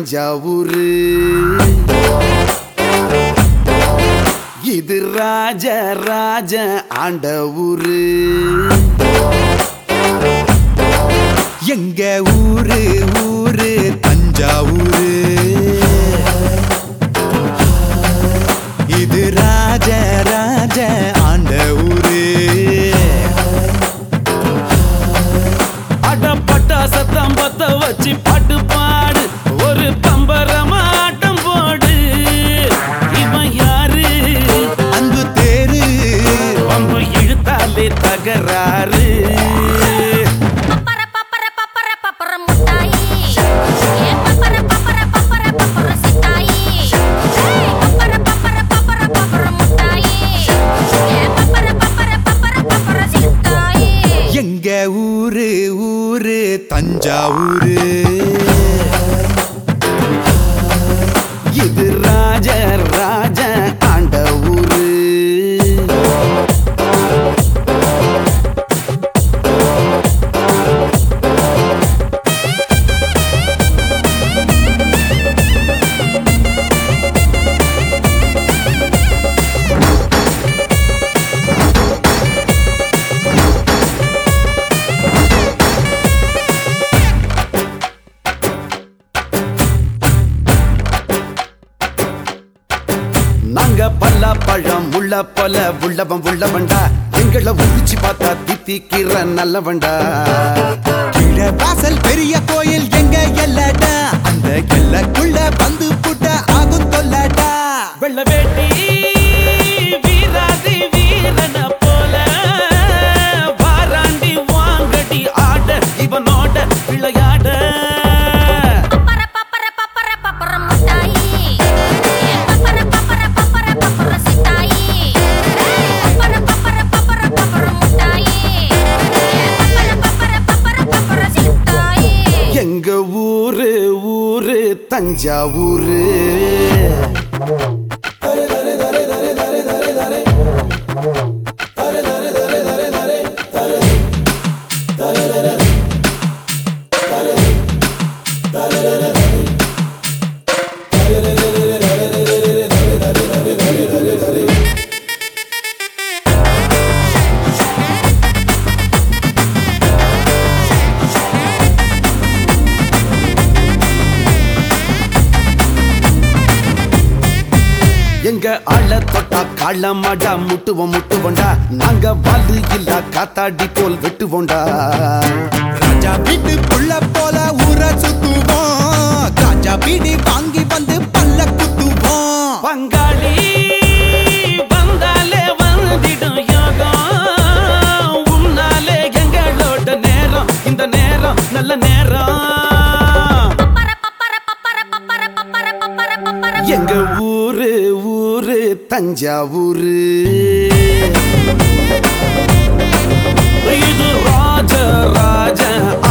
தஞ்சாவூரு. இது ராஜ ராஜ ஆண்ட ஊரு. எங்க ஊரு ஊரு தஞ்சாவூரு. இது ராஜ ராஜ ஆண்ட ஊரு. அடப்பட்டா சத்தம் பத்த வச்சு பாட்டு பாடு, ஒரு பம்பரமாட்டம் போடு. இவன் யாரு? அன்பு தேரு. பம்பு இழுத்தாலே தகராறு. எங்க ஊரு ஊரு தஞ்சாவூரு. இது ராஜ ராஜ ஆண்ட ஊரு. நாங்க பல்லா பழம் முள்ள போல உள்ளவன் உள்ளவன்டா. எங்களை உரிச்சு பார்த்தா தித்திக்கிற நல்லவன்டா. கீழ வாசல் பெரிய கோயில் எங்க எல்லடா. அந்த எல்லக்குள்ள வந்து புட்ட ஆகும் தொல்லடா. வெள்ள வேட்டி வீராதி வீரன போல வாராண்டி வாங்கடி ஆட, இவனோட விளையாட. எங்க ஊரு ஊரு தஞ்சாவூரு. எங்க ஆள தொட்டா காளமாடா முட்டுவோம் முட்டுவோண்டா. நாங்க வாழு இல்ல காத்தாடி போல் வெட்டுவோண்டா. ராஜா வீட்டு புள்ள போல ஊர சுத்துவோம். ராஜா வீடு வாங்கி வந்து பல்ல குத்துவோம். பங்காளி வந்தாலே வந்திடும் யோகம். உன்னாலே எங்களோட நேரம், இந்த நேரம் நல்ல நேரம். எங்க ஊரு ஊரு தஞ்சாவூரு. இது ராஜ ராஜ